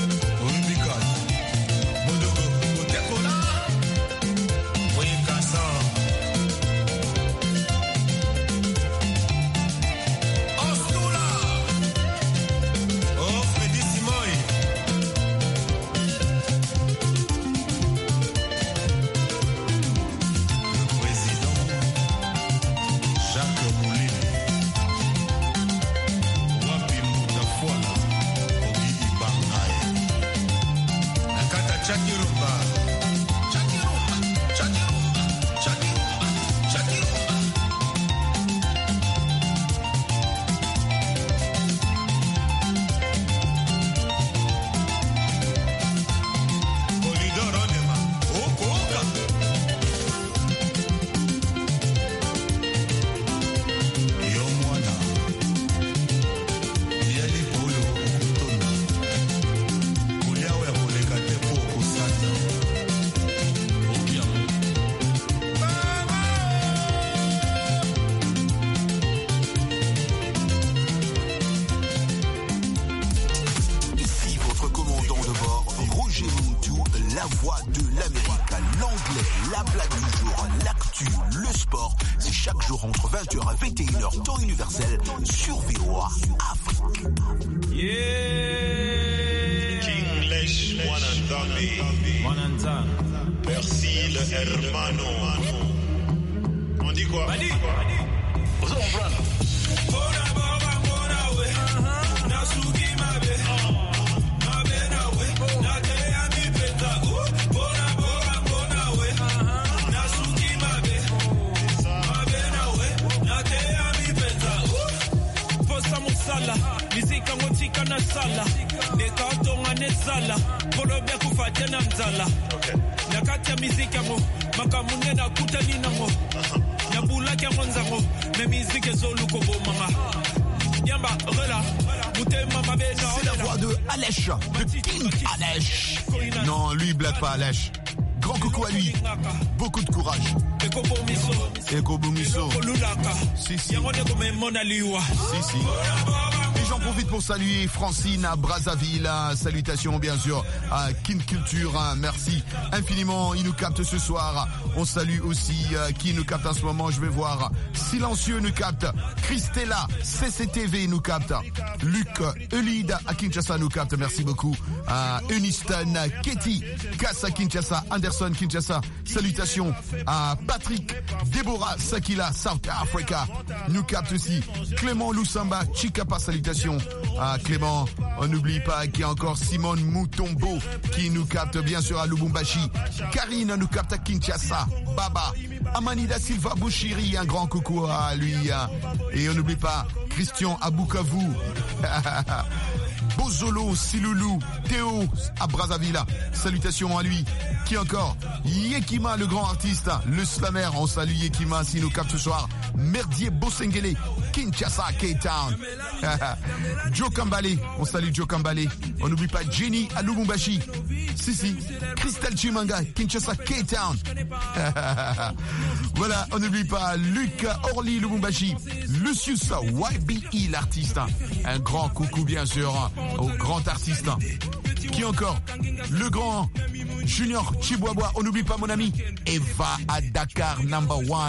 Modogo, Motekola, Weka San.
entre 20h et 21h, temps universel, sur VOA Afrique.
Yeah. King Lesh, one and done. Merci le hermano. On dit quoi? On prend.
Mizika ngotika na sala nekatonga nezala kolobe kufatena mzala nakati ya mizika ngo makamunge na kutani nango nabula kya ngonzango me mizike zoluko bomanga yamba rela mutema mabena.
C'est la voix de Alèche, de King Alèche. Non, lui il blague pas Alèche. Grand coucou à lui. Beaucoup de courage. Eko Bomiso. Si. Si. Et j'en profite pour saluer Francine à Brazzaville. Salutations bien sûr à Kin Culture. Merci infiniment. Il nous capte ce soir. On salue aussi qui nous capte en ce moment. Je vais voir. Silencieux nous capte. Christella, CCTV nous capte. Luc Elide à Kinshasa nous capte. Merci beaucoup. Uniston, Ketty, Kassa Kinshasa, Anderson Kinshasa. Salutations à Patrick, Deborah Sakila, South Africa. Nous capte aussi. Clément Lusamba, Chikapa, salutations à Clément. On n'oublie pas qu'il y a encore Simone Moutombo qui nous capte bien sûr à Lubumbashi. Karine nous capte à Kinshasa. Baba. Amanida Silva Bouchiri, un grand coucou à lui. Et on n'oublie pas Christian à Bukavu. Bozolo, Siloulou, Théo à Brazzaville. Salutations à lui. Qui encore? Yekima, le grand artiste, le slammer. On salue Yekima s'il nous capte ce soir. Merdier Bosengele, Kinshasa, K-Town. Joe Kambale, on salue Joe Kambale. On n'oublie pas Jenny à Lubumbashi. Si. Christelle Chimanga, Kinshasa, K-Town. Voilà, on n'oublie pas Luc Orly, Lubumbashi. Lucius YBE, l'artiste. Un grand coucou bien sûr au grand artiste. Qui encore? Le grand Junior Chibuabwa. On n'oublie pas mon ami Eva à Dakar, #1.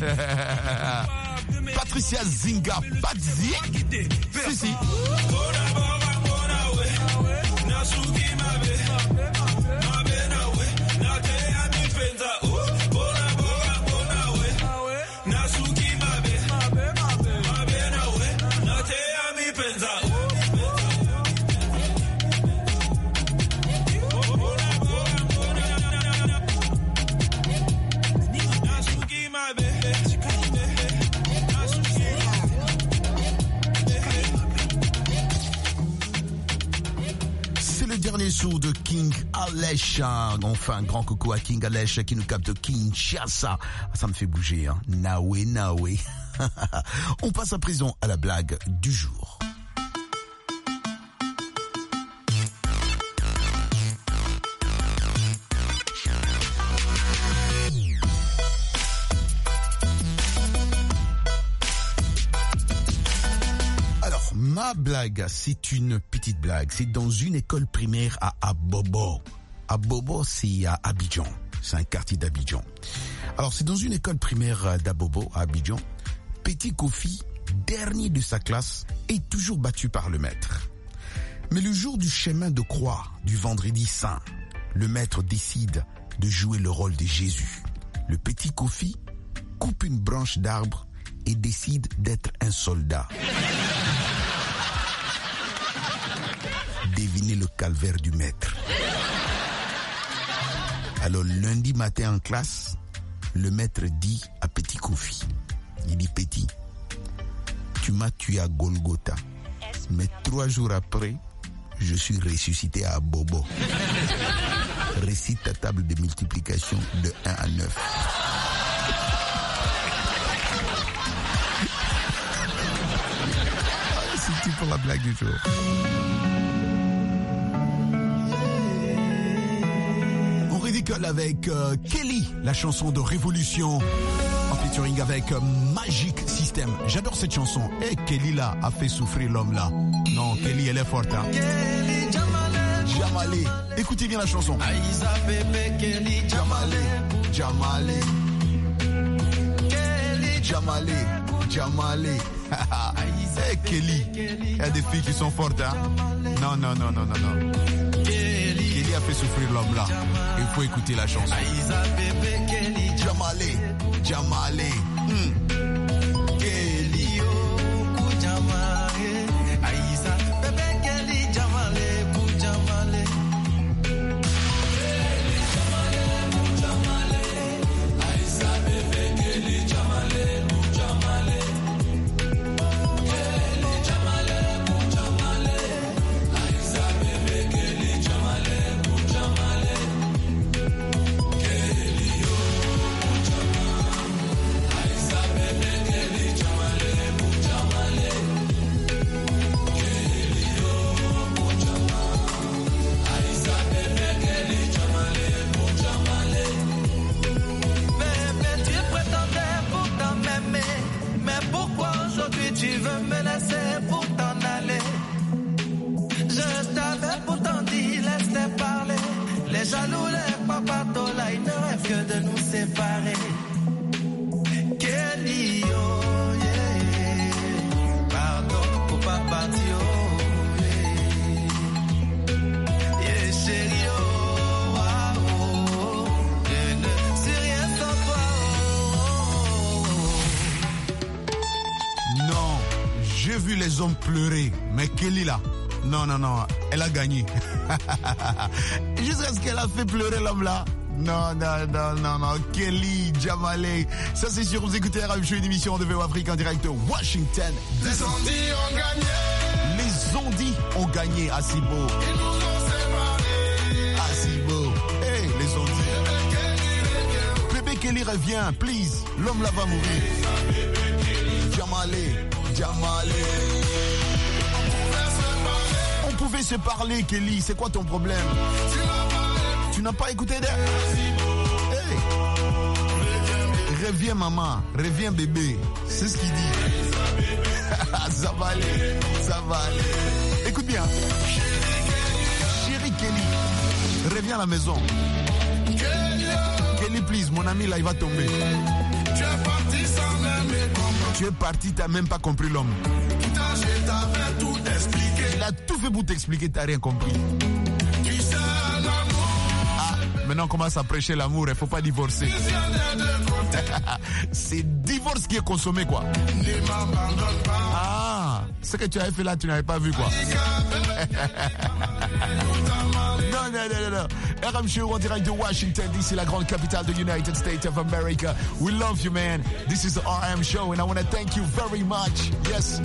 Patricia Zinga Badzi. Si. Dernier saut de King Alèche. Enfin, un grand coucou à King Alèche qui nous capte Kinshasa. Ça me fait bouger, hein. Nawe. On passe à présent à la blague du jour. Ma blague, c'est une petite blague. C'est dans une école primaire à Abobo. Abobo, c'est à Abidjan. C'est un quartier d'Abidjan. Alors, c'est dans une école primaire d'Abobo, à Abidjan. Petit Kofi, dernier de sa classe, est toujours battu par le maître. Mais le jour du chemin de croix, du vendredi saint, le maître décide de jouer le rôle de Jésus. Le petit Kofi coupe une branche d'arbre et décide d'être un soldat. Devinez le calvaire du maître. Alors lundi matin en classe, le maître dit à Petit Kofi, il dit Petit, tu m'as tué à Golgotha, mais 3 jours après, je suis ressuscité à Bobo. Récite ta table de multiplication de 1 à 9. C'est tout pour la blague du jour. Avec Kelly, la chanson de Révolution en featuring avec Magic System. J'adore cette chanson. Et Kelly là a fait souffrir l'homme là. Non, Kelly elle est forte. Hein? Jamalé. Écoutez bien la chanson. Aïsa bébé Kelly Jamalé. Jamalé, Jamalé. Hey Kelly, il y a des filles qui sont fortes, hein? Non. Kelly a fait souffrir l'homme là. Il faut écouter la chanson. Jamalé, Jamalé. Kelly, oh, Jamalé. Aïsa, bébé Kelly, Jamalé, Jamalé.
Jaloux, les papatolas, ils ne rêvent que de nous séparer. Kelly, oh, yeah. Pardon pour pas partir, oh, yeah. Yeah, chérie, oh, wow, je ne suis rien sans toi, oh.
Non, j'ai vu les hommes pleurer, mais Kelly là, non, elle a gagné. Jusqu'à ce qu'elle a fait pleurer l'homme là. Non. Kelly, Jamalé. Ça c'est sûr, vous écoutez RM Show, une émission de VO Afrique en direct de Washington.
Les Ondis ont gagné.
Les Ondis ont gagné à Cibo.
Ils nous ont séparés.
À Cibo. Hey, les Ondis. Bébé Kelly revient, please. L'homme là va mourir. Jamalé. On pouvait se parler, Kelly. C'est quoi ton problème? Tu n'as pas écouté d'elle? Hey. Reviens, maman. Reviens, bébé. C'est ce qu'il dit. Ça va aller. Écoute bien. Chérie Kelly. Reviens à la maison. Kelly, please. Mon ami, là, il va tomber.
Tu es parti sans même comprendre.
Tu es parti, t'as même pas compris l'homme.
Je t'avais tout expliqué.
Il a tout fait pour t'expliquer, t'as rien compris.
Tu sais l'amour.
Ah, maintenant on commence à prêcher l'amour, il faut pas divorcer. C'est divorce qui est consommé, quoi.
Ne m'abandonne pas.
Ah, ce que tu avais fait là, tu n'avais pas vu, quoi. Non. RM Show en direct de Washington DC, la grande capitale de United States of America. We love you, man. This is the RM Show and I want to thank you very much. Yes.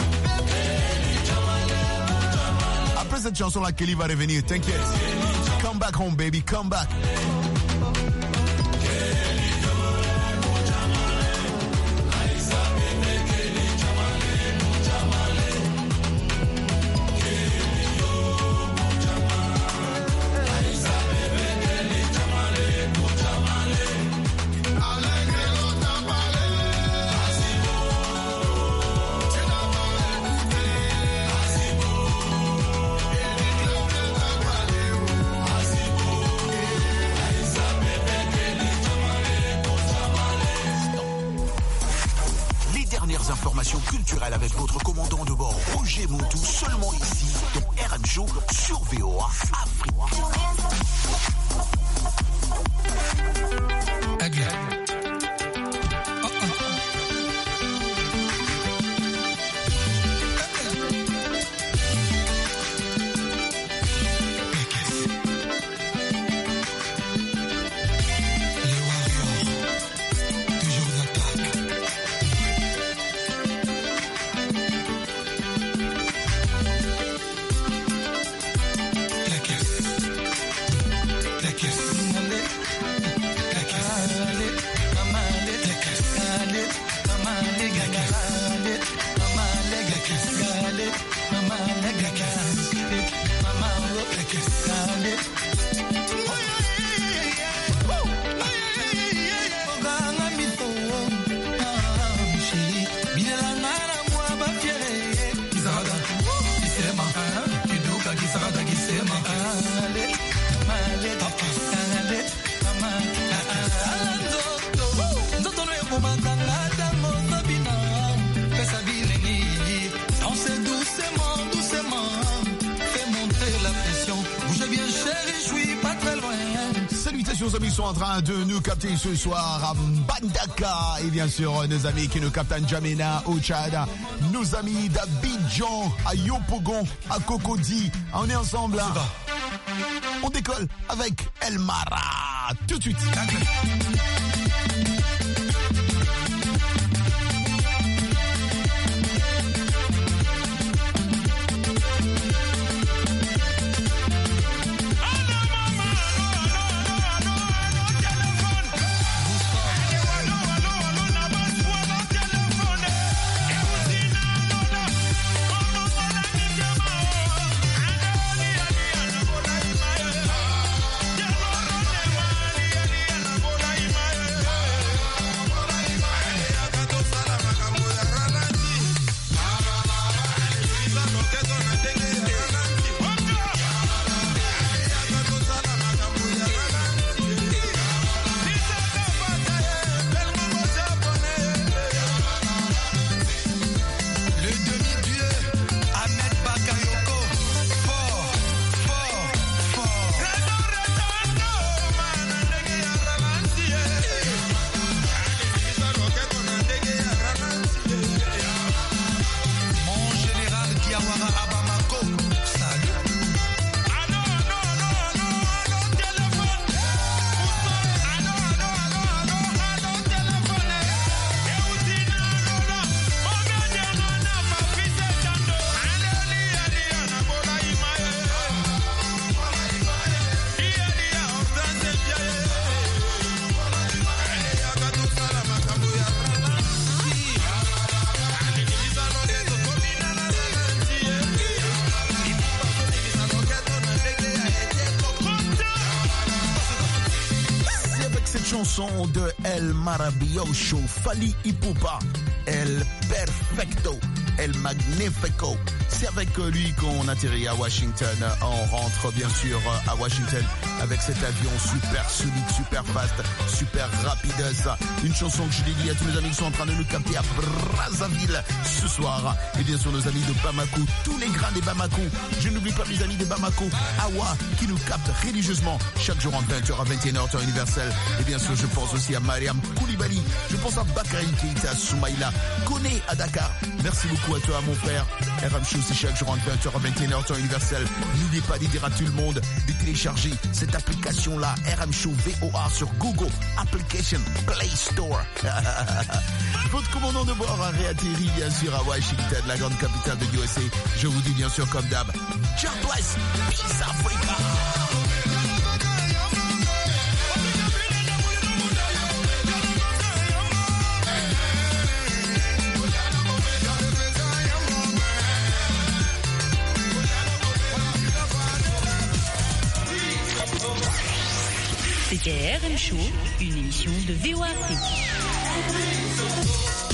Après cette chanson-là, Kelly va revenir, t'inquiète. Come back home, baby, come back. Informations culturelles avec votre commandant de bord Roger Montou, seulement ici dans RM Show sur VOA Afrique. nos amis sont en train de nous capter ce soir à Mbandaka. Et bien sûr, nos amis qui nous captent à N'Djamena, au Tchad. Nos amis d'Abidjan, à Yopougon, à Cocody. On est ensemble là. On décolle avec El Mara. Tout de suite. De El Maravilloso, Fally Ipupa, El Perfecto, El Magnifico. C'est avec lui qu'on atterrit à Washington. On rentre bien sûr à Washington avec cet avion super solide, super fast, super rapide. Une chanson que je dédie à tous mes amis qui sont en train de nous capter à Brazzaville ce soir. Et bien sûr nos amis de Bamako, tous les grains des Bamako. Je n'oublie pas mes amis de Bamako, Awa, qui nous captent religieusement chaque jour entre 20h à 21h temps universel. Et bien sûr je pense aussi à Mariam Koulibaly, je pense à Bakary Keita, Soumaïla, Kone à Dakar. Merci beaucoup à toi mon frère. RM Show c'est chaque jour entre 20h à 21h temps universel. N'oubliez pas de dire à tout le monde de télécharger cette application là, RM Show VOA sur Google Application Play Store. Votre commandant de bord a réatterri bien sûr à Washington, la grande capitale de USA. Je vous dis bien sûr comme d'hab, God bless, peace Africa.
C'était RM Show, une émission de VOA Afrique.